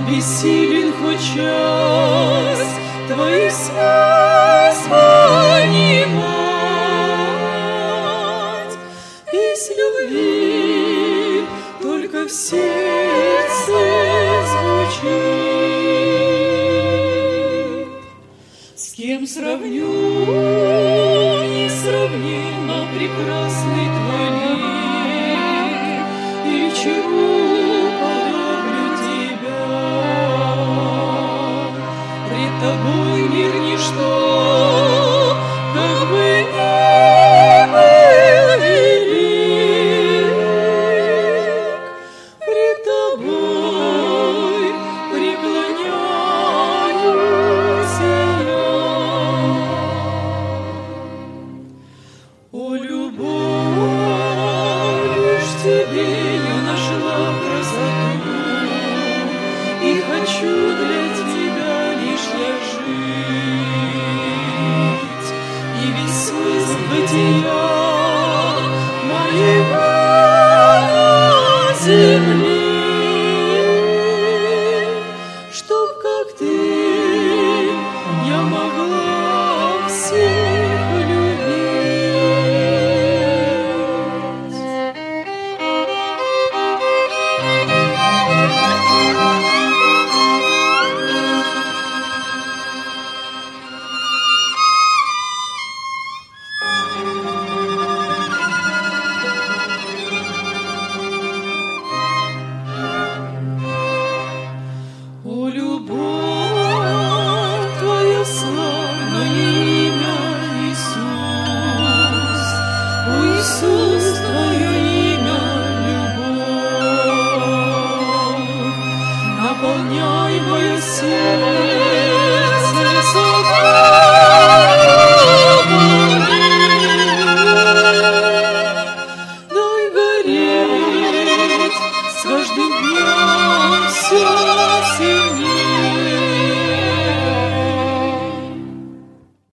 бессилен хоть час твоих слез понимать. Из любви только в сердце звучит. С кем сравню несравненно прекрасный твой лик, и чему подоблю тебя? Пред тобой мир ничто, как бы ни был велик. Пред тобой преклоняюсь я. О, любовь, лишь в тебе я нашла красоту, и хочу для тебя лишь я жить, и весь смысл бытия моего на земле, чтоб как ты я могла всех любить. О, любовь, твое славное имя Иисус, о, Иисус, твое имя любовь, наполняй мое сердце